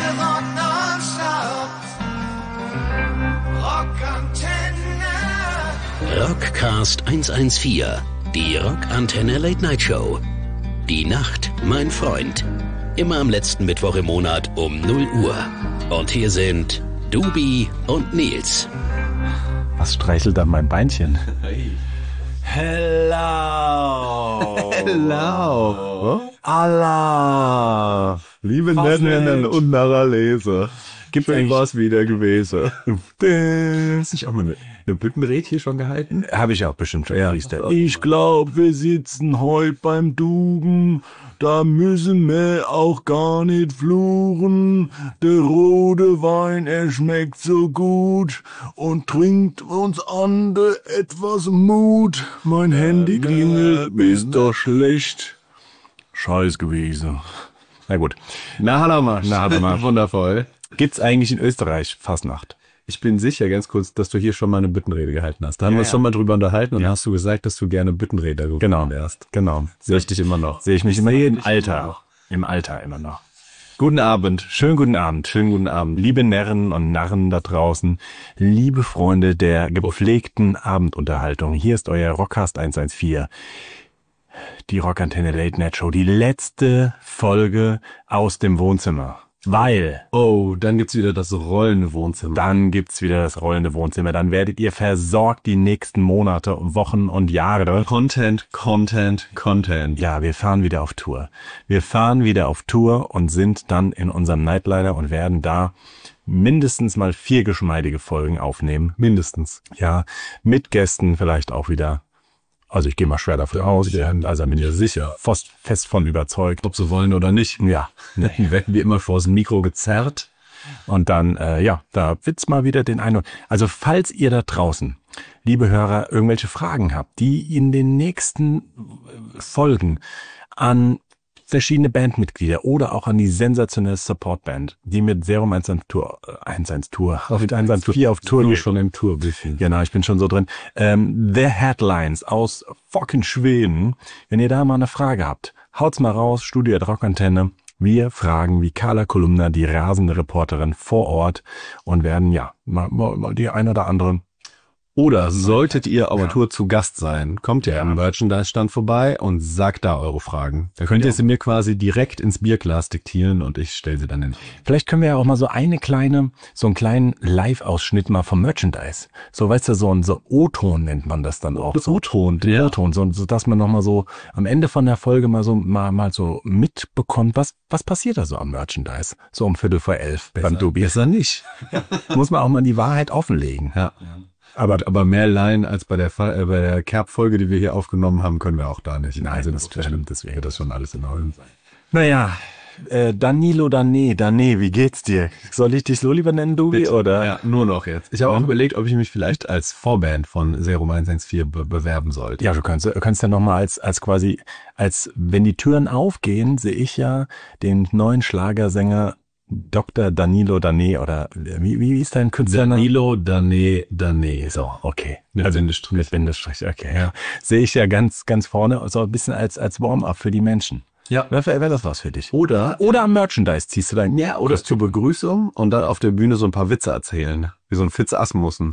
Rock nonstop. Rockantenne. Rockcast 114, die Rockantenne Late Night Show. Die Nacht, mein Freund. Immer am letzten Mittwoch im Monat um 0 Uhr. Und hier sind Dubi und Nils. Was streichelt an mein Beinchen? Hello! Hello! Allah! Liebe Nennen und Narralese. Gibt eigentlich was wieder gewesen? Hast du auch mal eine Büttenred hier schon gehalten? Habe ich auch bestimmt schon. Ja. Ich glaub, wir sitzen heute beim Duben. Da müssen wir auch gar nicht fluchen. Der rote Wein, er schmeckt so gut und trinkt uns an der etwas Mut. Mein Handy klingelt, ist doch schlecht. Scheiß gewesen. Na gut. Na, Hallermarsch. Na, Hallermarsch. Wundervoll. Gibt's eigentlich in Österreich Fastnacht? Ich bin sicher, ganz kurz, dass du hier schon mal eine Büttenrede gehalten hast. Da haben wir uns schon mal drüber unterhalten und hast du gesagt, dass du gerne Büttenredner geworden wärst. Genau. Sehe ich dich immer noch. Sehe ich mich immer im Alter. Im Alter immer noch. Guten Abend. Schönen guten Abend. Schönen guten Abend. Liebe Närren und Narren da draußen, liebe Freunde der gepflegten Abendunterhaltung, hier ist euer Rockcast 114, die Rockantenne Late Night Show, die letzte Folge aus dem Wohnzimmer. Weil... Oh, dann gibt's wieder das rollende Wohnzimmer. Dann Dann werdet ihr versorgt die nächsten Monate, Wochen und Jahre. Content. Ja, wir fahren wieder auf Tour. Und sind dann in unserem Nightliner und werden da mindestens mal 4 geschmeidige Folgen aufnehmen. Mindestens. Ja, mit Gästen vielleicht auch wieder. Also ich gehe mal schwer davon aus, also bin ich sicher, fest von überzeugt. Ob sie wollen oder nicht. Ja. Die werden wie immer vor das Mikro gezerrt. Und dann, da wird's mal wieder den einen. Also falls ihr da draußen, liebe Hörer, irgendwelche Fragen habt, die in den nächsten Folgen an verschiedene Bandmitglieder oder auch an die sensationelle Supportband, die mit Serum 114 auf Tour Du geht. schon im Tourbriefing. Genau, ich bin schon so drin. The Headlines aus fucking Schweden. Wenn ihr da mal eine Frage habt, haut's mal raus, Studio at Rockantenne. Wir fragen wie Carla Kolumna, die rasende Reporterin vor Ort und werden mal die ein oder andere. Oder solltet ihr auf Tour zu Gast sein, kommt ihr am Merchandise-Stand vorbei und sagt da eure Fragen. Da könnt ihr sie mir quasi direkt ins Bierglas diktieren und ich stelle sie dann hin. Vielleicht können wir ja auch mal so einen kleinen Live-Ausschnitt mal vom Merchandise. So, weißt du, so O-Ton nennt man das dann auch. O-Ton, ja. O-Ton, so dass man nochmal so am Ende von der Folge mal so mitbekommt, was passiert da so am Merchandise. So um 11:15 beim Dubi. Besser nicht. Muss man auch mal die Wahrheit offenlegen. Ja. Aber mehr Laien als bei der Kerb-Folge, die wir hier aufgenommen haben, können wir auch da nicht. Nein, also das stimmt, deswegen wird das schon alles in Ordnung sein. Naja, Danilo, Dane, wie geht's dir? Soll ich dich so lieber nennen, Dubi, oder? Ja, nur noch jetzt. Ich habe auch überlegt, ob ich mich vielleicht als Vorband von Serum 114 bewerben sollte. Ja, du kannst ja nochmal als wenn die Türen aufgehen, sehe ich ja den neuen Schlagersänger Dr. Danilo Dane oder wie ist dein Künstlername? Danilo Dane. So, okay. Mit Bindestrich. Mit Bindestrich, okay. Ja. Sehe ich ja ganz vorne, so ein bisschen als Warm-up für die Menschen. Ja. Wäre das was für dich? Oder am Merchandise ziehst du dein... Ja, oder zur Begrüßung und dann auf der Bühne so ein paar Witze erzählen. Wie so ein Fitz Asmussen.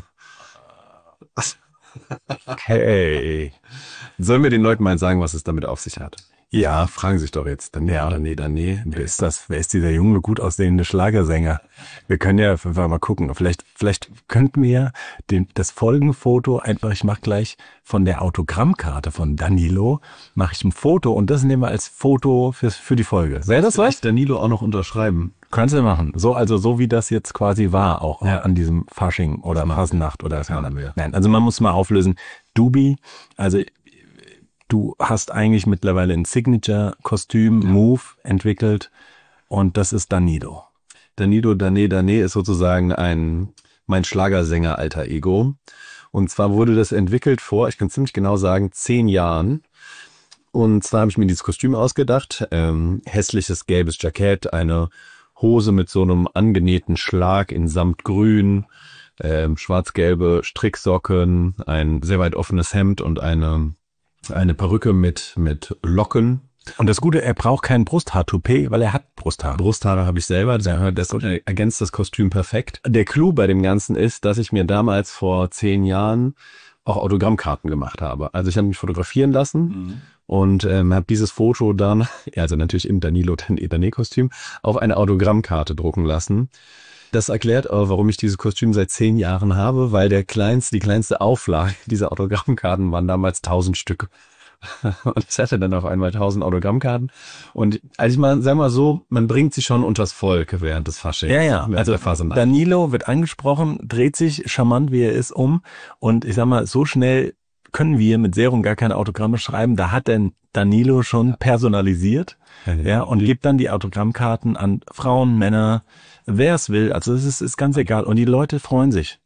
Okay. Sollen wir den Leuten mal sagen, was es damit auf sich hat? Ja. Fragen sich doch jetzt. Dane. Wer ist dieser junge, gut aussehende Schlagersänger? Wir können ja einfach mal gucken. Vielleicht könnten wir das Folgenfoto einfach, ich mache gleich von der Autogrammkarte von Danilo, mache ich ein Foto und das nehmen wir als Foto für die Folge. Wäre das was? Danilo auch noch unterschreiben. Kannst du machen. So wie das jetzt quasi war, auch an diesem Fasching oder Fasnacht oder so. Nein, also man muss mal auflösen. Dubi, also du hast eigentlich mittlerweile ein Signature-Kostüm-Move entwickelt und das ist Danilo. Danilo Dane ist sozusagen mein Schlagersänger-Alter-Ego. Und zwar wurde das entwickelt vor, ich kann ziemlich genau sagen, 10 Jahren. Und zwar habe ich mir dieses Kostüm ausgedacht. Hässliches gelbes Jackett, eine Hose mit so einem angenähten Schlag in Samtgrün, schwarz-gelbe Stricksocken, ein sehr weit offenes Hemd und eine Perücke mit Locken, Und das Gute, er braucht kein Brusthaar-Toupet, weil er hat Brusthaar. Brusthaare habe ich selber, das ergänzt das Kostüm perfekt. Der Clou bei dem Ganzen ist, dass ich mir damals vor 10 Jahren auch Autogrammkarten gemacht habe. Also ich habe mich fotografieren lassen und habe dieses Foto dann, also natürlich im Danilo Dané-Kostüm, auf eine Autogrammkarte drucken lassen. Das erklärt auch, warum ich dieses Kostüm seit 10 Jahren habe, weil die kleinste Auflage dieser Autogrammkarten waren damals 1000 Stück. Und ich hatte dann auf einmal 1000 Autogrammkarten. Und also ich mal, sag mal so, man bringt sich schon unters Volk während des Faschings. Ja. Also Danilo wird angesprochen, dreht sich charmant, wie er ist, um. Und ich sag mal, so schnell können wir mit Serum gar keine Autogramme schreiben. Da hat denn Danilo schon personalisiert. Ja, und gibt dann die Autogrammkarten an Frauen, Männer, wer es will. Also es ist ganz egal. Und die Leute freuen sich.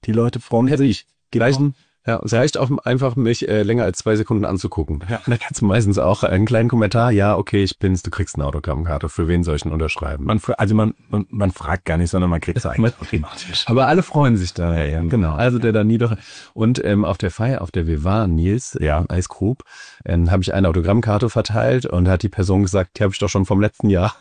Ja, es reicht auch einfach, mich länger als 2 Sekunden anzugucken. Ja. Da kannst du meistens auch einen kleinen Kommentar, ja, okay, ich bin's, du kriegst eine Autogrammkarte. Für wen soll ich denn unterschreiben? Man fragt gar nicht, sondern man kriegt es eigentlich automatisch. Aber alle freuen sich da. Ja, genau. Also der Danilo. Und auf der Feier, auf der wir waren, Nils, Eisgrub, habe ich eine Autogrammkarte verteilt und hat die Person gesagt, die habe ich doch schon vom letzten Jahr.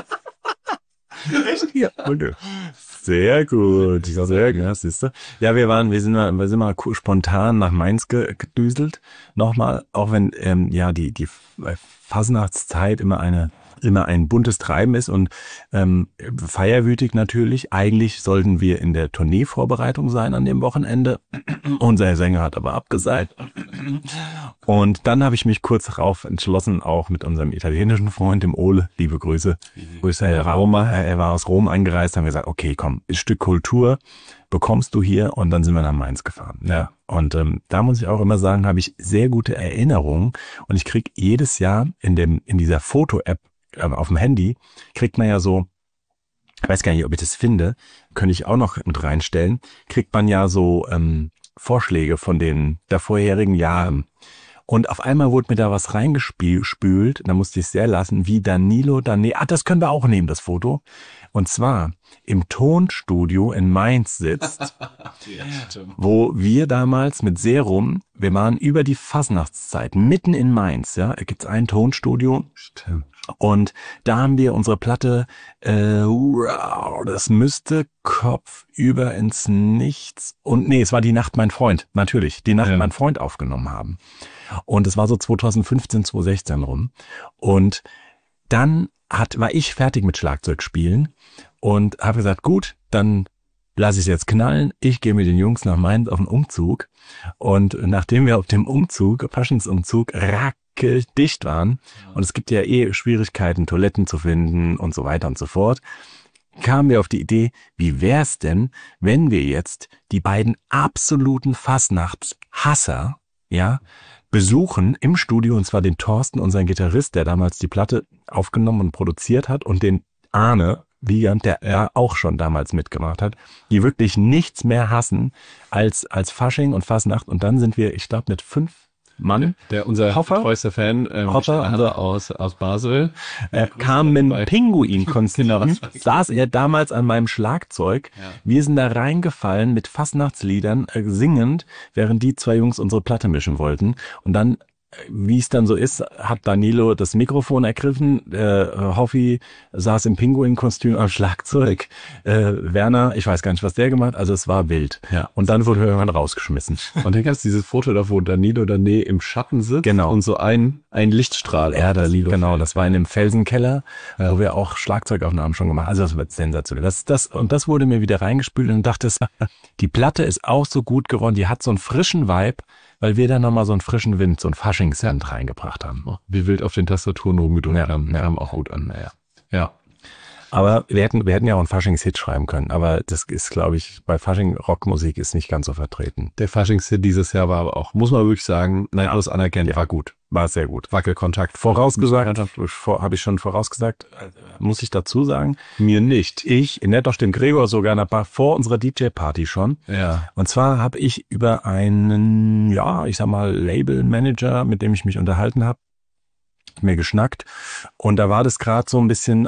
Echt? Ja. Sehr gut. Siehst du? Ja, wir sind mal spontan nach Mainz gedüselt. Nochmal, auch wenn die Fasnachtszeit immer ein buntes Treiben ist und feierwütig natürlich. Eigentlich sollten wir in der Tourneevorbereitung sein an dem Wochenende. Unser Sänger hat aber abgesagt. Und dann habe ich mich kurz darauf entschlossen, auch mit unserem italienischen Freund, dem Ole, liebe Grüße, Herr Roma, er war aus Rom eingereist, haben wir gesagt, okay, komm, ein Stück Kultur bekommst du hier, und dann sind wir nach Mainz gefahren. Ja. Und da muss ich auch immer sagen, habe ich sehr gute Erinnerungen, und ich kriege jedes Jahr in dieser Foto-App auf dem Handy, kriegt man ja so, ich weiß gar nicht, ob ich das finde, könnte ich auch noch mit reinstellen, kriegt man ja so Vorschläge von den der vorherigen Jahren. Und auf einmal wurde mir da was reingespült, da musste ich es sehr lassen, wie Danilo Dané, das können wir auch nehmen, das Foto. Und zwar im Tonstudio in Mainz sitzt, wo wir damals mit Serum, wir waren über die Fasnachtszeit, mitten in Mainz, ja, gibt's ein Tonstudio. Stimmt. Und da haben wir unsere Platte, das müsste kopfüber ins Nichts, und nee, es war Die Nacht, mein Freund, natürlich, Die Nacht, mein Freund aufgenommen haben. Und es war so 2015, 2016 rum. Und dann war ich fertig mit Schlagzeugspielen und habe gesagt, gut, dann lasse ich es jetzt knallen. Ich gehe mit den Jungs nach Mainz auf den Umzug. Und nachdem wir auf dem Faschingsumzug dicht waren, und es gibt ja Schwierigkeiten, Toiletten zu finden und so weiter und so fort, kamen wir auf die Idee, wie wär's denn, wenn wir jetzt die beiden absoluten Fasnachtshasser, besuchen im Studio, und zwar den Thorsten, unseren Gitarrist, der damals die Platte aufgenommen und produziert hat, und den Arne Wiegand, der auch schon damals mitgemacht hat, die wirklich nichts mehr hassen als Fasching und Fasnacht. Und dann sind wir, ich glaube, mit 5 Mann, unser treuester Fan, Hopper aus Basel, kam mit einem Pinguin-Kostüm, saß er damals an meinem Schlagzeug. Ja. Wir sind da reingefallen mit Fastnachtsliedern, singend, während die 2 Jungs unsere Platte mischen wollten. Und dann, wie es dann so ist, hat Danilo das Mikrofon ergriffen, Hoffi saß im Pinguin-Kostüm am Schlagzeug, Werner, ich weiß gar nicht, was der gemacht hat, also es war wild. Ja. Und dann wurde er irgendwann rausgeschmissen. Und dann gab es dieses Foto da, wo Danilo Dané im Schatten sitzt, genau, und so ein Lichtstrahl. Ja, genau, das war in einem Felsenkeller, wo wir auch Schlagzeugaufnahmen schon gemacht haben. Also das wird sensationell. Das wurde mir wieder reingespült, und dachte, die Platte ist auch so gut geworden, die hat so einen frischen Vibe, weil wir da nochmal so einen frischen Wind, so einen Faschingswind reingebracht haben. Wie wild auf den Tastaturen rumgedrückt haben. Kam auch gut an. Ja. Aber wir hätten ja auch einen Faschingshit schreiben können. Aber das ist, glaube ich, bei Fasching-Rockmusik ist nicht ganz so vertreten. Der Faschingshit dieses Jahr war aber auch, muss man wirklich sagen, alles anerkennen, war gut. War sehr gut. Wackelkontakt. Vorausgesagt, habe ich schon vorausgesagt, muss ich dazu sagen. Mir nicht. Doch stimmt, Gregor sogar vor unserer DJ-Party schon. Ja. Und zwar habe ich über einen, ich sag mal, Label-Manager, mit dem ich mich unterhalten habe, mir geschnackt, und da war das gerade so ein bisschen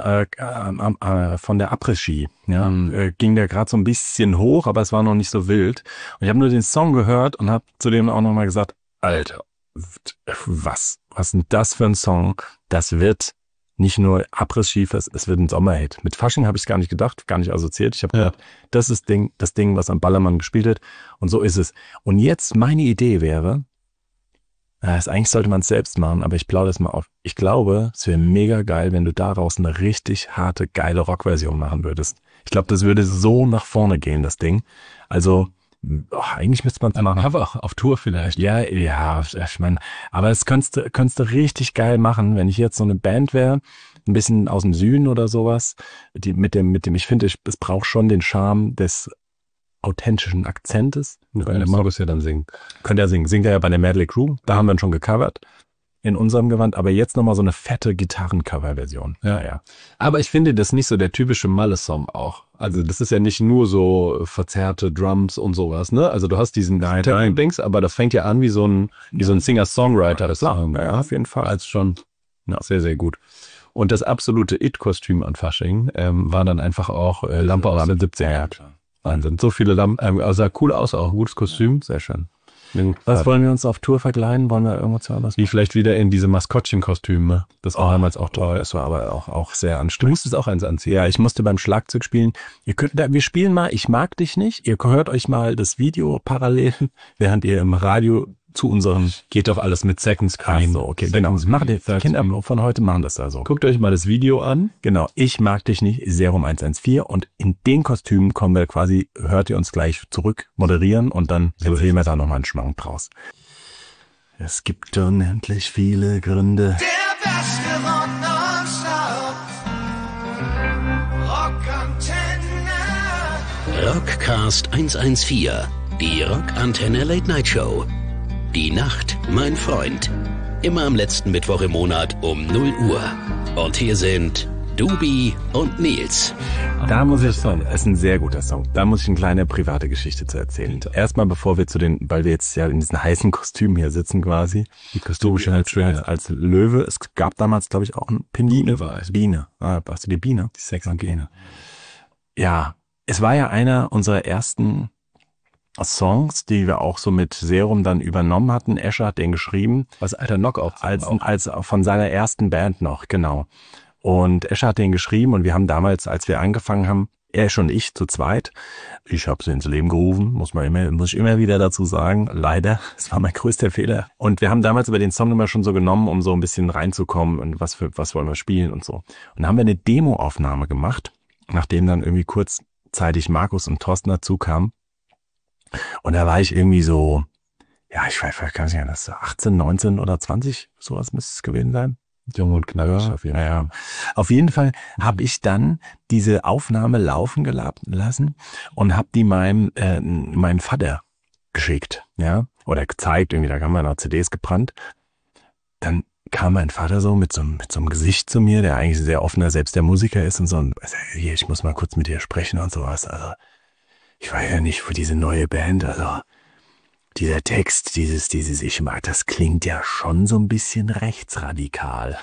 von der Après-Ski, ging der gerade so ein bisschen hoch, aber es war noch nicht so wild. Und ich habe nur den Song gehört und habe zu dem auch nochmal gesagt, Alter, was ist denn das für ein Song? Das wird nicht nur Abriss-Ski, es wird ein Sommerhit. Mit Fasching habe ich gar nicht gedacht, gar nicht assoziiert. Ich habe gedacht, das ist das Ding, was am Ballermann gespielt wird. Und so ist es. Und jetzt meine Idee wäre, eigentlich sollte man es selbst machen, aber ich plaudere das mal auf. Ich glaube, es wäre mega geil, wenn du daraus eine richtig harte, geile Rockversion machen würdest. Ich glaube, das würde so nach vorne gehen, das Ding. Also, eigentlich müsste man es machen. Aber auf Tour vielleicht. Ja, ich meine, aber das könntest du richtig geil machen, wenn ich jetzt so eine Band wäre, ein bisschen aus dem Süden oder sowas, die mit dem, ich finde, es braucht schon den Charme des authentischen Akzentes. Der Markus ja dann singen. Könnte er singen. Singt er ja bei der Medley Crew. Da haben wir ihn schon gecovert. In unserem Gewand. Aber jetzt nochmal so eine fette Gitarrencover-Version. Ja. Aber ich finde das nicht so der typische Malle-Song auch. Also das ist ja nicht nur so verzerrte Drums und sowas, ne? Also du hast diesen Dings, aber das fängt ja an wie so ein Singer-Songwriter. Ja, auf jeden Fall. Also schon sehr, sehr gut. Und das absolute It-Kostüm an Fasching war dann einfach auch Lampe aus den 70er. Ja, klar. Wahnsinn. So viele Lampen. Sah cool aus, auch gutes Kostüm. Sehr schön. Was wollen wir uns auf Tour verkleiden? Wollen wir irgendwas was? Wie vielleicht wieder in diese Maskottchenkostüme. Das war damals auch toll. Das war aber auch sehr Du anstrengend. musstest auch eins anziehen. Ja, ich musste beim Schlagzeug spielen. Wir spielen mal Ich mag dich nicht. Ihr hört euch mal das Video parallel, während ihr im Radio zu unseren Geht doch alles mit Second Screen. so, okay, genau. Macht die Kinder von heute machen das da so. Guckt euch mal das Video an. Genau, Ich mag dich nicht, Serum 114 und in den Kostümen kommen wir quasi, hört ihr uns gleich zurück moderieren und dann erzählen wir da nochmal einen Schwank draus. Es gibt unendlich viele Gründe. Der beste Rock nonstop. Rockantenne. Rockcast 114, die Rockantenne Late Night Show. Die Nacht, mein Freund. Immer am letzten Mittwoch im Monat um 0 Uhr. Und hier sind Dubi und Nils. Da muss ich sagen, es ist ein sehr guter Song. Da muss ich eine kleine private Geschichte zu erzählen. Erstmal, bevor wir weil wir jetzt ja in diesen heißen Kostümen hier sitzen quasi. Die Kostüme als Löwe. Es gab damals, glaube ich, auch eine Biene war es. Biene. Warst du die Biene? Die Sexagene. Ja, es war ja einer unserer ersten Songs, die wir auch so mit Serum dann übernommen hatten. Escher hat den geschrieben. Was alter Knockout. Als von seiner ersten Band noch, genau. Und Escher hat den geschrieben und wir haben damals, als wir angefangen haben, Escher und ich zu zweit, ich habe sie ins Leben gerufen, muss ich immer wieder dazu sagen, leider, es war mein größter Fehler. Und wir haben damals über den Song immer schon so genommen, um so ein bisschen reinzukommen und was wollen wir spielen und so. Und dann haben wir eine Demoaufnahme gemacht, nachdem dann irgendwie kurzzeitig Markus und Thorsten dazu kamen. Und da war ich irgendwie so, ja, ich weiß gar nicht, das 18, 19 oder 20, sowas müsste es gewesen sein. Jung und knackig auf jeden Fall. Ja. Auf jeden Fall habe ich dann diese Aufnahme laufen lassen und habe die meinem Vater geschickt, ja, oder gezeigt, irgendwie, da haben wir noch CDs gebrannt. Dann kam mein Vater so mit so einem Gesicht zu mir, der eigentlich sehr offener, selbst der Musiker ist und so, und hier, ich muss mal kurz mit dir sprechen und sowas, also ich war ja nicht für diese neue Band, also dieser Text, dieses Ich mag, das klingt ja schon so ein bisschen rechtsradikal.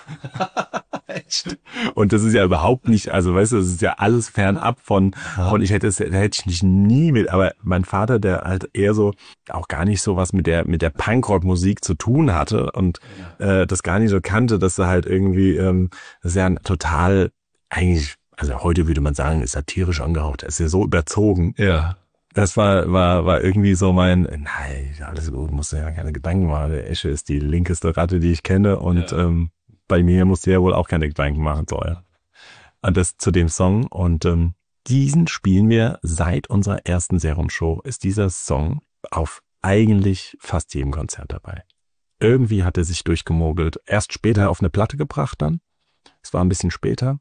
Echt? Und das ist ja überhaupt nicht, also weißt du, das ist ja alles fernab von da hätte ich mich nie mit, aber mein Vater, der halt eher so, auch gar nicht so was mit der Punkrock-Musik zu tun hatte und das gar nicht so kannte, dass er halt irgendwie, das ist ja ein total, eigentlich, also heute würde man sagen, ist satirisch angehaucht, ist ja so überzogen. Ja. Das war irgendwie so nein, alles gut, musst du ja keine Gedanken machen. Der Esche ist die linkeste Ratte, die ich kenne und bei mir musst du ja wohl auch keine Gedanken machen. So, ja. Und das zu dem Song und diesen spielen wir seit unserer ersten Serum-Show, ist dieser Song auf eigentlich fast jedem Konzert dabei. Irgendwie hat er sich durchgemogelt. Erst später auf eine Platte gebracht dann. Es war ein bisschen später.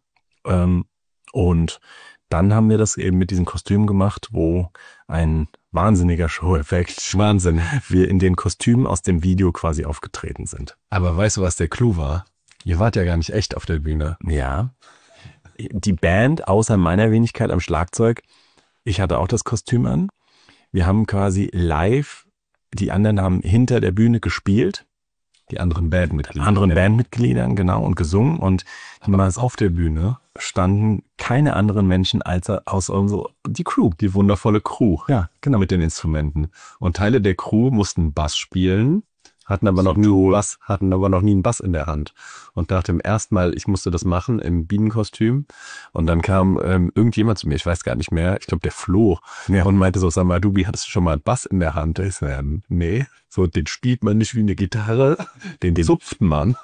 Und dann haben wir das eben mit diesem Kostüm gemacht, wo ein wahnsinniger Show-Effekt, Wahnsinn, wir in den Kostümen aus dem Video quasi aufgetreten sind. Aber weißt du, was der Clou war? Ihr wart ja gar nicht echt auf der Bühne. Ja. Die Band, außer meiner Wenigkeit am Schlagzeug, ich hatte auch das Kostüm an. Wir haben quasi live, die anderen haben hinter der Bühne gespielt. Die anderen Bandmitglieder. Bandmitgliedern, genau, und gesungen. Und damals auf der Bühne standen keine anderen Menschen als die Crew. Die wundervolle Crew. Ja, genau. Mit den Instrumenten. Und Teile der Crew mussten Bass spielen, hatten aber noch nie einen Bass in der Hand und dachte im ersten Mal, ich musste das machen im Bienenkostüm und dann kam irgendjemand zu mir, ich weiß gar nicht mehr, ich glaube der Flo, und meinte so, sag mal, du, wie hattest du schon mal einen Bass in der Hand? Ich so, ja, nee, so den spielt man nicht wie eine Gitarre, den zupft man.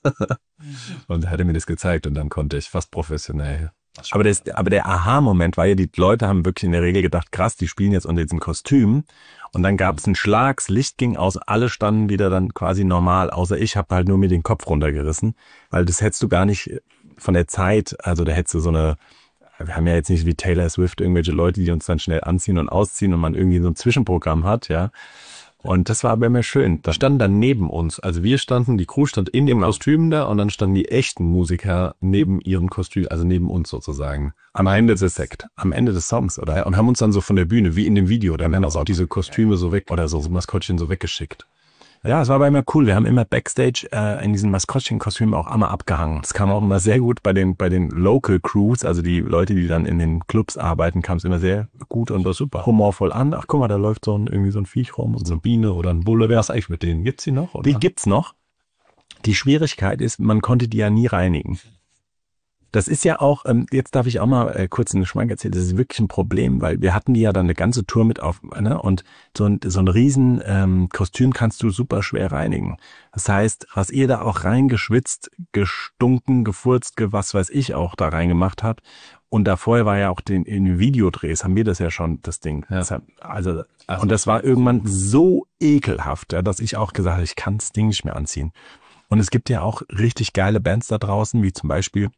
Und er hatte mir das gezeigt und dann konnte ich fast professionell. Aber der Aha-Moment war ja, die Leute haben wirklich in der Regel gedacht, krass, die spielen jetzt unter diesem Kostüm. Und dann gab es einen Schlag, das Licht ging aus, alle standen wieder dann quasi normal, außer ich habe halt nur mir den Kopf runtergerissen, weil das hättest du gar nicht von der Zeit, also da hättest du wir haben ja jetzt nicht wie Taylor Swift irgendwelche Leute, die uns dann schnell anziehen und ausziehen und man irgendwie so ein Zwischenprogramm hat, ja. Und das war aber immer schön. Da standen dann neben uns, also die Crew stand in dem Kostüm da und dann standen die echten Musiker neben ihrem Kostüm, also neben uns sozusagen. Am Ende des Songs, oder? Ja, und haben uns dann so von der Bühne, wie in dem Video, dann auch diese Kostüme so weg oder so Maskottchen so weggeschickt. Ja, es war aber immer cool. Wir haben immer Backstage in diesen Maskottchenkostümen auch immer abgehangen. Das kam auch immer sehr gut bei den Local Crews, also die Leute, die dann in den Clubs arbeiten, kam es immer sehr gut und war super humorvoll an. Ach, guck mal, da läuft irgendwie so ein Viech rum und so eine Biene oder ein Bulle. Wer ist eigentlich mit denen? Gibt's die noch? Oder? Die gibt's noch. Die Schwierigkeit ist, man konnte die ja nie reinigen. Das ist ja auch, jetzt darf ich auch mal kurz einen Schwank erzählen, das ist wirklich ein Problem, weil wir hatten die ja dann eine ganze Tour mit auf, ne? Und so ein riesen Kostüm kannst du super schwer reinigen. Das heißt, was ihr da auch reingeschwitzt, gestunken, gefurzt, was weiß ich auch da reingemacht habt. Und da vorher war ja auch in Videodrehs, haben wir das ja schon, das Ding. Ja. Und das war irgendwann so ekelhaft, ja, dass ich auch gesagt habe, ich kann das Ding nicht mehr anziehen. Und es gibt ja auch richtig geile Bands da draußen, wie zum Beispiel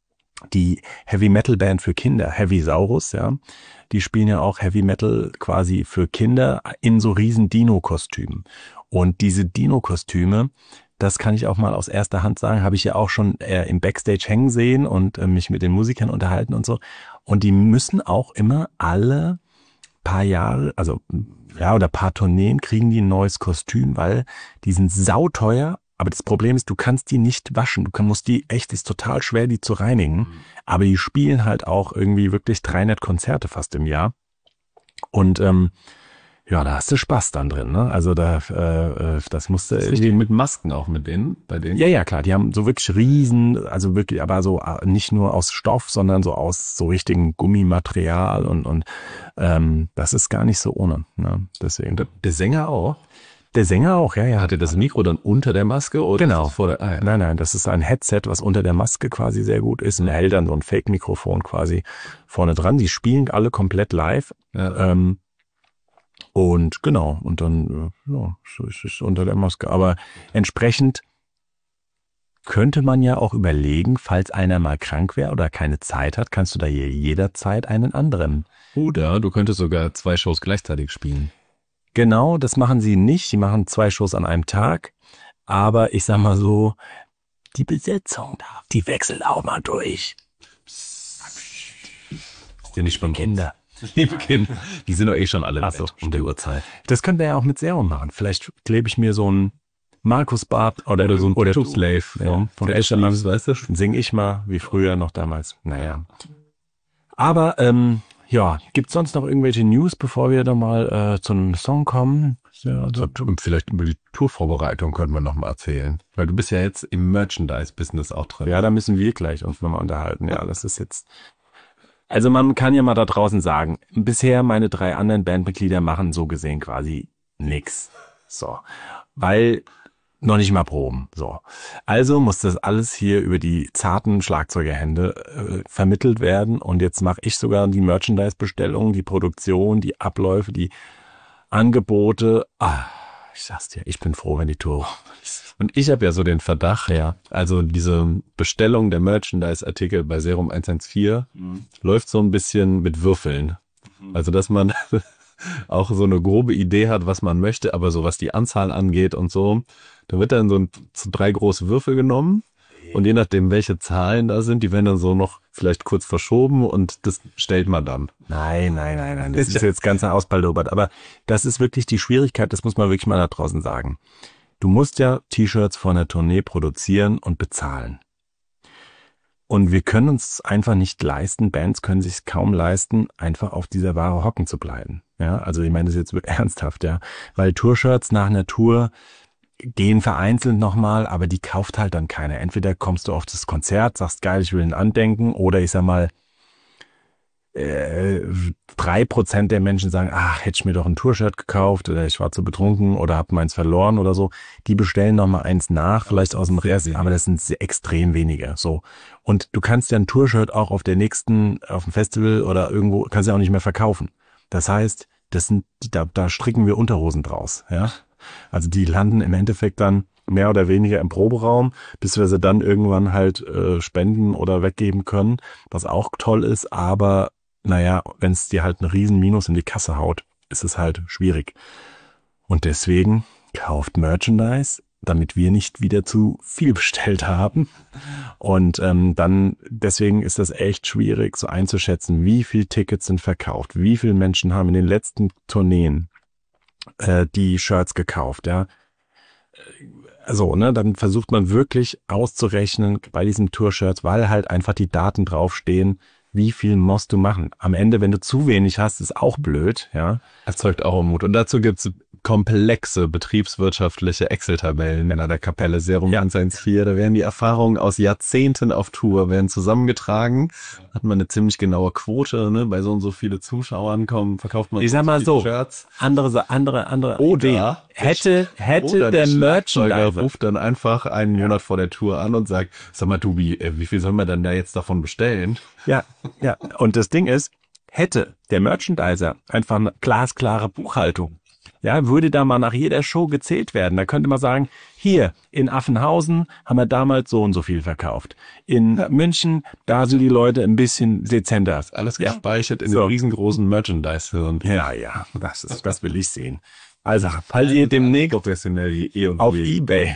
die Heavy Metal Band für Kinder, Heavy Saurus, ja. Die spielen ja auch Heavy Metal quasi für Kinder in so riesen Dino-Kostümen. Und diese Dino-Kostüme, das kann ich auch mal aus erster Hand sagen, habe ich ja auch schon im Backstage hängen sehen und mich mit den Musikern unterhalten und so. Und die müssen auch immer alle paar Jahre, also ja, oder paar Tourneen kriegen die ein neues Kostüm, weil die sind sauteuer. Aber das Problem ist, du kannst die nicht waschen. Musst die echt, ist total schwer, die zu reinigen. Aber die spielen halt auch irgendwie wirklich 300 Konzerte fast im Jahr. Und ja, da hast du Spaß dann drin, ne? Also das musste irgendwie mit Masken auch bei denen. Ja, klar. Die haben so wirklich also wirklich, aber so nicht nur aus Stoff, sondern so aus so richtigen Gummimaterial und das ist gar nicht so ohne. Ne? Deswegen. Der Sänger auch. Der Sänger auch, ja. Hatte das Mikro dann unter der Maske? Oder genau. Ja. Nein, das ist ein Headset, was unter der Maske quasi sehr gut ist. Und er hält dann so ein Fake-Mikrofon quasi vorne dran. Die spielen alle komplett live. Ja. Und genau, und dann, ja, so ist es unter der Maske. Aber entsprechend könnte man ja auch überlegen, falls einer mal krank wäre oder keine Zeit hat, kannst du da hier jederzeit einen anderen. Oder du könntest sogar 2 Shows gleichzeitig spielen. Genau, das machen sie nicht. Die machen 2 Shows an einem Tag. Aber ich sag mal so, die Besetzung da, die wechselt auch mal durch. Ja, nicht beim Kinder. Liebe Kinder. Die sind doch eh schon alle um die Uhrzeit. Das könnt ihr ja auch mit Serum machen. Vielleicht klebe ich mir so ein Markusbart oder so ein Tattoo-Slave. Ja, von Escher, weißt du? Sing ich mal, wie früher noch damals. Naja. Aber, ja, gibt's sonst noch irgendwelche News, bevor wir da mal zu einem Song kommen? Ja, also, vielleicht über die Tourvorbereitung können wir noch mal erzählen. Weil du bist ja jetzt im Merchandise-Business auch drin. Ja, da müssen wir gleich uns nochmal unterhalten. Ja, das ist jetzt... Also man kann ja mal da draußen sagen, bisher meine 3 anderen Bandmitglieder machen so gesehen quasi nix. So. Weil noch nicht mal proben. So. Also muss das alles hier über die zarten Schlagzeugerhände vermittelt werden. Und jetzt mache ich sogar die Merchandise-Bestellung, die Produktion, die Abläufe, die Angebote. Ich sag's dir, ich bin froh, wenn die Tour... Und ich habe ja so den Verdacht, ja, also diese Bestellung der Merchandise-Artikel bei Serum 114 läuft so ein bisschen mit Würfeln. Also dass man auch so eine grobe Idee hat, was man möchte, aber so was die Anzahl angeht und so, da wird dann so 3 große Würfel genommen und je nachdem, welche Zahlen da sind, die werden dann so noch vielleicht kurz verschoben und das stellt man dann. Nein. Das ist jetzt ganz ausbaldobert. Aber das ist wirklich die Schwierigkeit, das muss man wirklich mal da draußen sagen. Du musst ja T-Shirts vor einer Tournee produzieren und bezahlen. Und wir können uns einfach nicht leisten, Bands können sich kaum leisten, einfach auf dieser Ware hocken zu bleiben. Ja, also ich meine das ist jetzt wirklich ernsthaft, ja. Weil Tourshirts nach einer Tour gehen vereinzelt nochmal, aber die kauft halt dann keiner. Entweder kommst du auf das Konzert, sagst geil, ich will ein Andenken, oder ich sag mal, 3% der Menschen sagen, ach, hätte ich mir doch ein Tour-Shirt gekauft oder ich war zu betrunken oder hab meins verloren oder so. Die bestellen noch mal eins nach, vielleicht aus dem Rest, aber das sind extrem wenige. So. Und du kannst ja ein Tour-Shirt auch auf dem Festival oder irgendwo, kannst ja auch nicht mehr verkaufen. Das heißt, da stricken wir Unterhosen draus, ja. Also die landen im Endeffekt dann mehr oder weniger im Proberaum, bis wir sie dann irgendwann halt spenden oder weggeben können, was auch toll ist, aber naja, wenn es dir halt einen riesen Minus in die Kasse haut, ist es halt schwierig. Und deswegen kauft Merchandise, damit wir nicht wieder zu viel bestellt haben. Und dann deswegen ist das echt schwierig so einzuschätzen, wie viele Tickets sind verkauft, wie viele Menschen haben in den letzten Tourneen die Shirts gekauft, ja. Also, ne, dann versucht man wirklich auszurechnen bei diesen Tour-Shirts, weil halt einfach die Daten draufstehen, wie viel musst du machen. Am Ende, wenn du zu wenig hast, ist auch blöd, ja. Erzeugt auch Unmut. Und dazu gibt's komplexe betriebswirtschaftliche Excel-Tabellen in der Kapelle Serum 114. Da werden die Erfahrungen aus Jahrzehnten auf Tour werden zusammengetragen. Hat man eine ziemlich genaue Quote, ne? Bei so und so viele Zuschauern verkauft man. Ich sag mal so, Shirts. andere Idee. Hätte Oder der Merchandiser ruft dann einfach einen Monat vor der Tour an und sagt, sag mal, Tobi, wie viel sollen wir denn da jetzt davon bestellen? Ja. Und das Ding ist, hätte der Merchandiser einfach eine glasklare Buchhaltung, ja, würde da mal nach jeder Show gezählt werden. Da könnte man sagen, hier in Affenhausen haben wir damals so und so viel verkauft. In München, da sind die Leute ein bisschen dezenter. Alles gespeichert in so riesengroßen Merchandise. Ja, das will ich sehen. Also, falls ihr demnächst professionell auf eBay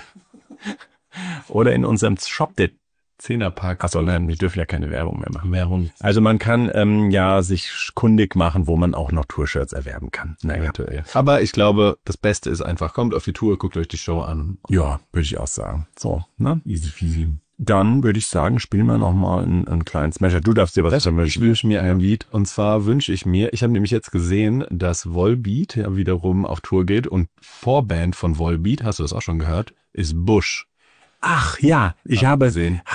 oder in unserem Shop, der 10er-Pack. Achso, nein, wir dürfen ja keine Werbung mehr machen. Also man kann sich kundig machen, wo man auch noch Tour-Shirts erwerben kann. Naja. Aber ich glaube, das Beste ist einfach, kommt auf die Tour, guckt euch die Show an. Ja, würde ich auch sagen. So, ne? Easy peasy. Dann würde ich sagen, spielen wir nochmal einen kleinen Smasher. Du darfst dir was wünschen. Ich wünsche mir ein Lied. Und zwar wünsche ich mir, ich habe nämlich jetzt gesehen, dass Volbeat ja wiederum auf Tour geht und Vorband von Volbeat, hast du das auch schon gehört, ist Bush. Ach ja, ich habe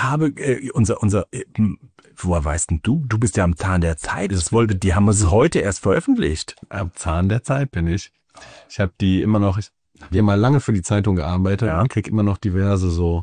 woher weißt denn du? Du bist ja am Zahn der Zeit. Die haben es heute erst veröffentlicht. Am Zahn der Zeit bin ich. Ich habe die immer noch, ich habe mal lange für die Zeitung gearbeitet, ja. Krieg immer noch diverse so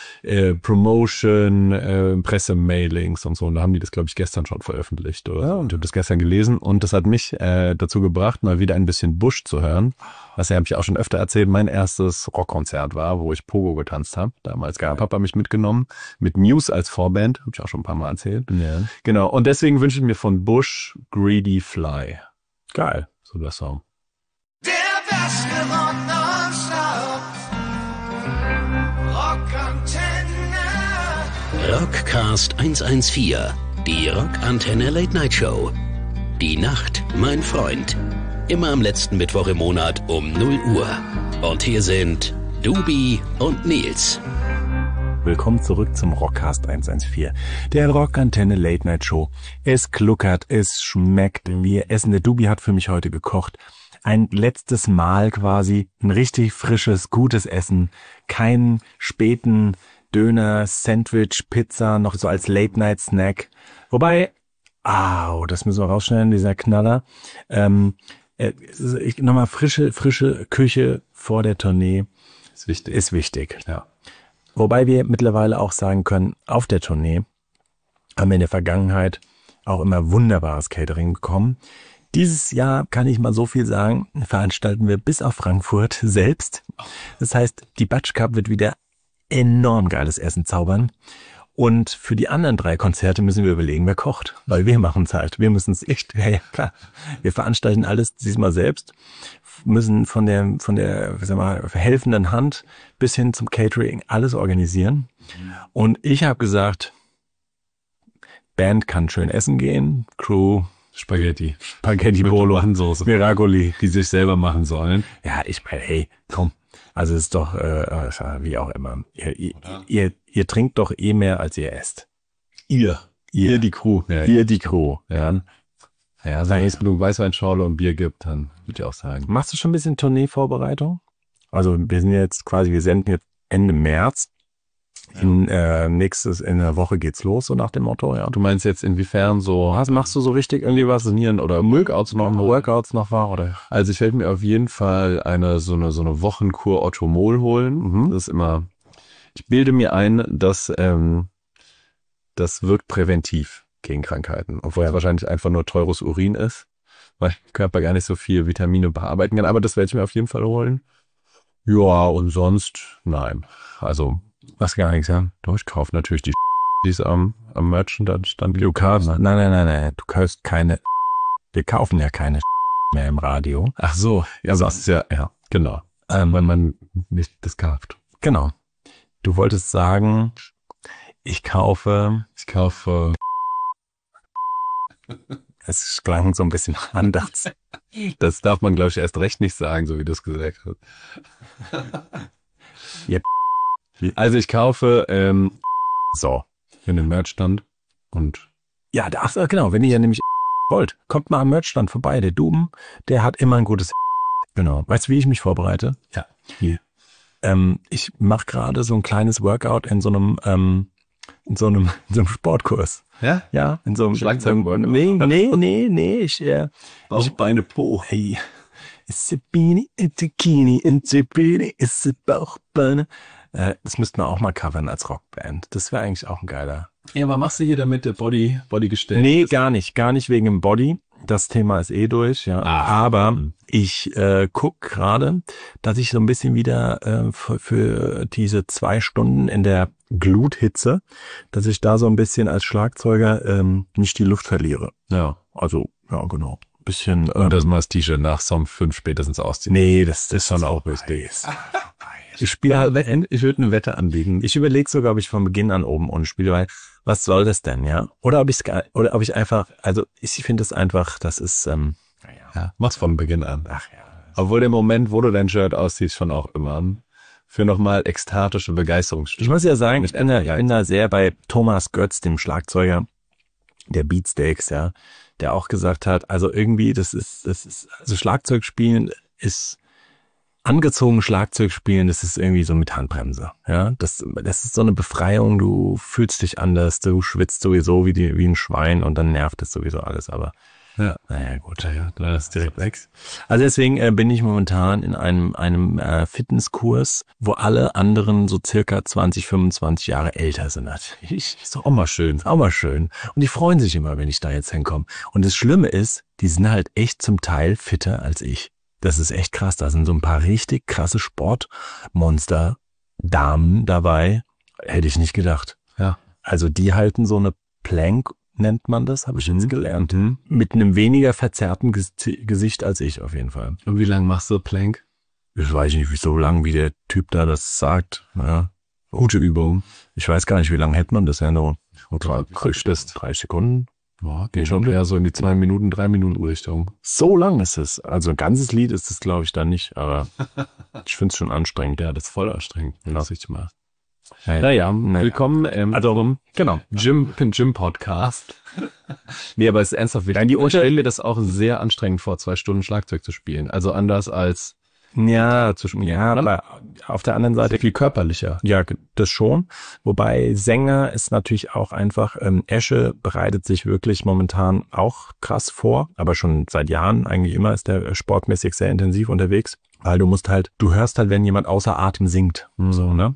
Promotion, Pressemailings und so. Und da haben die das, glaube ich, gestern schon veröffentlicht, oder? Ja. Und ich habe das gestern gelesen und das hat mich dazu gebracht, mal wieder ein bisschen Bush zu hören. Was habe ich auch schon öfter erzählt, mein erstes Rockkonzert war, wo ich Pogo getanzt habe. Damals hat Papa mich mitgenommen, mit Muse als Vorband, habe ich auch schon ein paar Mal erzählt. Ja. Genau, und deswegen wünsche ich mir von Bush Greedy Fly. Geil. So der Song. Der beste Rock nonstop. Rockantenne. Rockcast 114. Die Rockantenne Late Night Show. Die Nacht, mein Freund. Immer am letzten Mittwoch im Monat um 0 Uhr. Und hier sind Dubi und Nils. Willkommen zurück zum Rockcast 114, der Rockantenne Late Night Show. Es gluckert, es schmeckt, wir essen. Der Dubi hat für mich heute gekocht. Ein letztes Mal quasi, ein richtig frisches, gutes Essen. Keinen späten Döner, Sandwich, Pizza, noch so als Late Night Snack. Wobei, das müssen wir rausschneiden, dieser Knaller. Nochmal frische Küche vor der Tournee ist wichtig. Ja. Wobei wir mittlerweile auch sagen können, auf der Tournee haben wir in der Vergangenheit auch immer wunderbares Catering bekommen. Dieses Jahr kann ich mal so viel sagen, veranstalten wir bis auf Frankfurt selbst. Das heißt, die Batsch Cup wird wieder enorm geiles Essen zaubern. Und für die anderen 3 Konzerte müssen wir überlegen, wer kocht. Weil wir machen es halt. Wir müssen es echt, ja klar. Wir veranstalten alles diesmal selbst. Müssen von der, sag mal, helfenden Hand bis hin zum Catering alles organisieren. Und ich habe gesagt, Band kann schön essen gehen, Crew Spaghetti Bolo, Miracoli, die sich selber machen sollen. Ja, ich meine, hey, komm. Also es ist doch, wie auch immer. Ihr trinkt doch eh mehr, als ihr esst. Ihr die Crew. Ja, ihr die Crew. Ja. Ja, wenn es genug Weißweinschorle und Bier gibt, dann würde ich auch sagen. Machst du schon ein bisschen Tournee-Vorbereitung? Also wir sind jetzt quasi, wir senden jetzt Ende März. In der Woche geht's los, so nach dem Motto, ja. Du meinst jetzt inwiefern so? Machst du so richtig irgendwie was trainieren oder Workouts noch war, oder? Also ich werde mir auf jeden Fall so eine Wochenkur Orthomol holen. Das ist immer, ich bilde mir ein, dass das wirkt präventiv gegen Krankheiten, obwohl es wahrscheinlich einfach nur teures Urin ist, weil der Körper gar nicht so viel Vitamine bearbeiten kann, aber das werde ich mir auf jeden Fall holen. Ja, und sonst, nein. Also, Was gar nichts, ja? ich kaufe natürlich die es am Merchandise-Stand. Du kaufst, nein, du kaufst keine, wir kaufen ja keine mehr im Radio. Ach so, ja, das ist ja, genau. Weil man nicht das kauft. Genau. Du wolltest sagen, ich kaufe, es klang so ein bisschen anders. Das darf man, glaube ich, erst recht nicht sagen, so wie du es gesagt hast. Yep. Also ich kaufe So. für den Merchstand und Ja, genau, wenn ihr nämlich wollt, kommt mal am Merchstand vorbei. Der Duben, der hat immer ein gutes Genau. Weißt du, wie ich mich vorbereite? Ja. Hier. Ich mache gerade so ein kleines Workout in so einem Sportkurs. Ja? Ja, in so einem Schlagzeug-Workout. Nee, Bauch, Beine, Po. Hey, it's a beanie, it's a kini, it's a beanie, it's a Bauchbeine. Das müssten wir auch mal covern als Rockband. Das wäre eigentlich auch ein geiler. Ja, aber machst du hier damit der Body gestellt? Nee, gar nicht wegen dem Body. Das Thema ist durch, ja. Aber ich guck gerade, dass ich so ein bisschen wieder für diese 2 Stunden in der Gluthitze, dass ich da so ein bisschen als Schlagzeuger nicht die Luft verliere. Ja. Also, ja, genau. Bisschen. Und dass man das T-Shirt nach Song 5 spätestens auszieht. Nee, das ist schon auch wichtig. Ich spiele halt, ich würde eine Wette anbieten. ich überlege sogar, ob ich von Beginn an oben ohne spiele, weil was soll das denn, ja? Oder ob ich einfach, also ich finde es einfach, das ist, Ja, mach's von Beginn an. ach ja. Obwohl der Moment, wo du dein Shirt ausziehst, schon auch immer für nochmal ekstatische Ich Begeisterungsstimmung. muss ja sagen, ich bin da sehr bei Thomas Götz, dem Schlagzeuger der Beatsteaks, ja, der auch gesagt hat, also irgendwie, also Schlagzeug spielen ist, angezogen Schlagzeug spielen, das ist irgendwie so mit Handbremse, ja, das ist so eine Befreiung, du fühlst dich anders, du schwitzt sowieso wie ein Schwein und dann nervt es sowieso alles, aber Ja. naja, gut. Ja, dann ist direkt weg. Also deswegen bin ich momentan in einem Fitnesskurs, wo alle anderen so circa 20, 25 Jahre älter sind. Ist doch auch mal schön. Ist auch mal schön. Und die freuen sich immer, wenn ich da jetzt hinkomme. Und das Schlimme ist, die sind halt echt zum Teil fitter als ich. Das ist echt krass. Da sind so ein paar richtig krasse Sportmonster-Damen dabei. Hätte ich nicht gedacht. Ja. Also die halten so eine Plank, nennt man das, habe ich jetzt gelernt. Mit einem weniger verzerrten Gesicht als ich auf jeden Fall. Und wie lange machst du Plank? Ich weiß nicht, wie so lang wie der Typ da das sagt. Ja. Gute Übung. Ich weiß gar nicht, wie lange hätte man das ja nur. Kriegst 3 Sekunden. Boah, geht schon eher so in die 2 Minuten, 3 Minuten Richtung. So lang ist es. Also ein ganzes Lied ist es, glaube ich, dann nicht, aber ich finde es schon anstrengend. Ja, das ist voll anstrengend, wenn du das richtig machst. Naja, Willkommen genau. Gym Podcast. Nee, aber es ist ernsthaft wichtig. Ich stelle mir das auch sehr anstrengend vor, 2 Stunden Schlagzeug zu spielen. Also anders als Ja, aber auf der anderen Seite viel körperlicher. ja, das schon. Wobei Sänger ist natürlich auch einfach, Esche bereitet sich wirklich momentan auch krass vor, aber schon seit Jahren eigentlich immer ist der sportmäßig sehr intensiv unterwegs, weil du hörst halt, wenn jemand außer Atem singt, so, ne?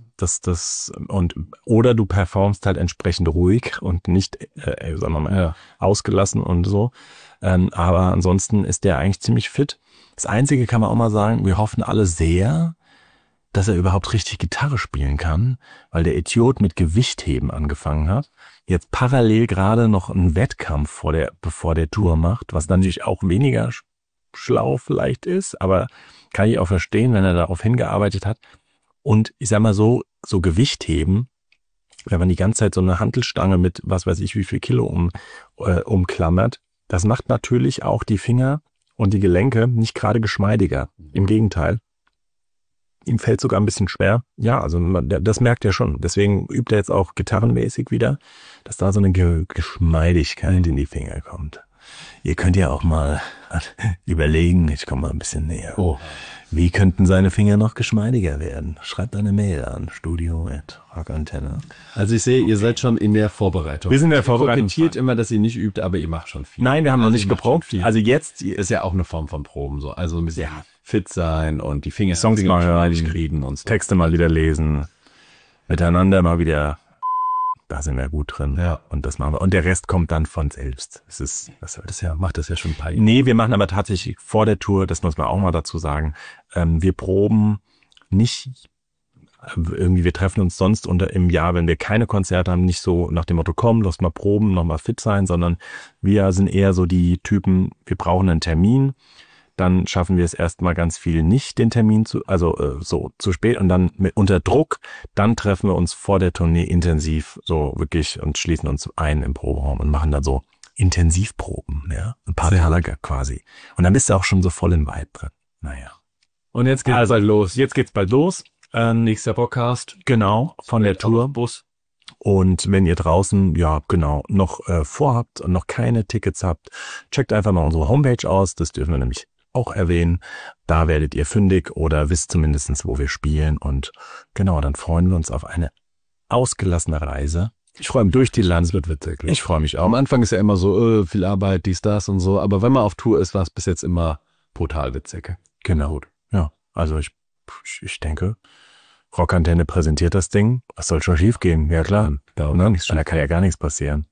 Oder du performst halt entsprechend ruhig und nicht, sagen wir mal, ausgelassen und so. Aber ansonsten ist der eigentlich ziemlich fit. Das Einzige kann man auch mal sagen, wir hoffen alle sehr, dass er überhaupt richtig Gitarre spielen kann, weil der Idiot mit Gewichtheben angefangen hat. Jetzt parallel gerade noch einen Wettkampf bevor der Tour macht, was natürlich auch weniger schlau vielleicht ist, aber kann ich auch verstehen, wenn er darauf hingearbeitet hat. Und ich sag mal so Gewichtheben, wenn man die ganze Zeit so eine Hantelstange mit was weiß ich wie viel Kilo umklammert, das macht natürlich auch die Finger und die Gelenke nicht gerade geschmeidiger. Im Gegenteil. Ihm fällt sogar ein bisschen schwer. Ja, also das merkt er schon. Deswegen übt er jetzt auch gitarrenmäßig wieder, dass da so eine Geschmeidigkeit in die Finger kommt. Ihr könnt ja auch mal überlegen, ich komme mal ein bisschen näher. Oh. Wie könnten seine Finger noch geschmeidiger werden? Schreibt eine Mail an studio@rockantenne. Also ich sehe, ihr seid schon in der Vorbereitung. Wir sind in der Vorbereitung. Ihr kokettiert immer, dass ihr nicht übt, aber ihr macht schon viel. Nein, wir haben noch nicht geprobt. Also jetzt ist ja auch eine Form von Proben so. Also ein bisschen fit sein und die Finger Songs mal hören, kriegen und so. Texte mal wieder lesen, miteinander mal wieder, da sind wir gut drin. Ja. Und das machen wir. Und der Rest kommt dann von selbst. Macht das ja schon ein paar Jahre. Nee, wir machen aber tatsächlich vor der Tour, das muss man auch mal dazu sagen, wir proben nicht irgendwie, wir treffen uns sonst im Jahr, wenn wir keine Konzerte haben, nicht so nach dem Motto, komm, lass mal proben, noch mal fit sein, sondern wir sind eher so die Typen, wir brauchen einen Termin, dann schaffen wir es erstmal ganz viel nicht, den Termin so zu spät und dann unter Druck, dann treffen wir uns vor der Tournee intensiv so wirklich und schließen uns ein im Proberaum und machen dann so Intensivproben, ja, ein paar Tage quasi. Und dann bist du auch schon so voll im Vibe drin. Naja. Und jetzt geht's bald los. Jetzt geht's bald los. Nächster Podcast. Genau, von der Tour. Bus. Und wenn ihr draußen, noch vorhabt und noch keine Tickets habt, checkt einfach mal unsere Homepage aus. Das dürfen wir nämlich auch erwähnen. Da werdet ihr fündig oder wisst zumindestens, wo wir spielen. Und genau, dann freuen wir uns auf eine ausgelassene Reise. Ich freue mich durch die Land. Es wird witzig. Ich freue mich auch. Am Anfang ist ja immer so, viel Arbeit, dies, das und so. Aber wenn man auf Tour ist, war es bis jetzt immer brutal witzig. Genau. Ja, also ich denke, Rockantenne präsentiert das Ding. Was soll schon schief gehen? Ja klar. Da kann ja gar nichts passieren.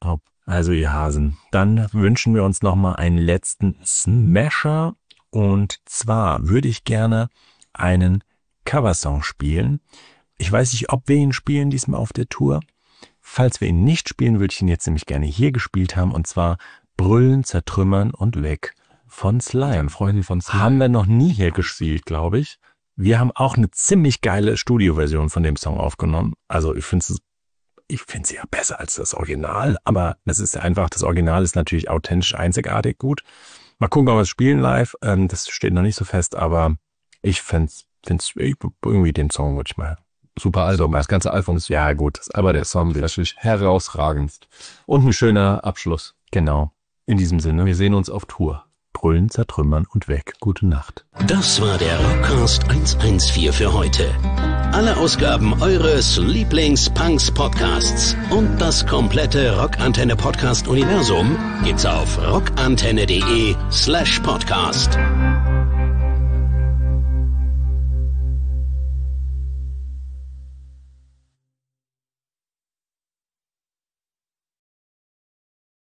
Also ihr Hasen, dann wünschen wir uns nochmal einen letzten Smasher. Und zwar würde ich gerne einen Coversong spielen. Ich weiß nicht, ob wir ihn spielen diesmal auf der Tour. Falls wir ihn nicht spielen, würde ich ihn jetzt nämlich gerne hier gespielt haben. Und zwar Brüllen, Zertrümmern und Weg von Slime. Freunde von Slime. Haben wir noch nie hier gespielt, glaube ich. Wir haben auch eine ziemlich geile Studioversion von dem Song aufgenommen. Also ich finde sie ja besser als das Original, aber das ist ja einfach, das Original ist natürlich authentisch einzigartig gut. Mal gucken, ob wir es spielen live. Das steht noch nicht so fest, aber ich find's irgendwie den Song würde ich mal. Super Album, das ganze Album ist ja gut, aber der Song ist natürlich herausragend. Und ein schöner Abschluss. Genau. In diesem Sinne, wir sehen uns auf Tour. Brüllen, Zertrümmern und Weg. Gute Nacht. Das war der Rockcast 114 für heute. Alle Ausgaben eures Lieblings-Punks-Podcasts und das komplette Rockantenne-Podcast-Universum gibt's auf rockantenne.de/podcast.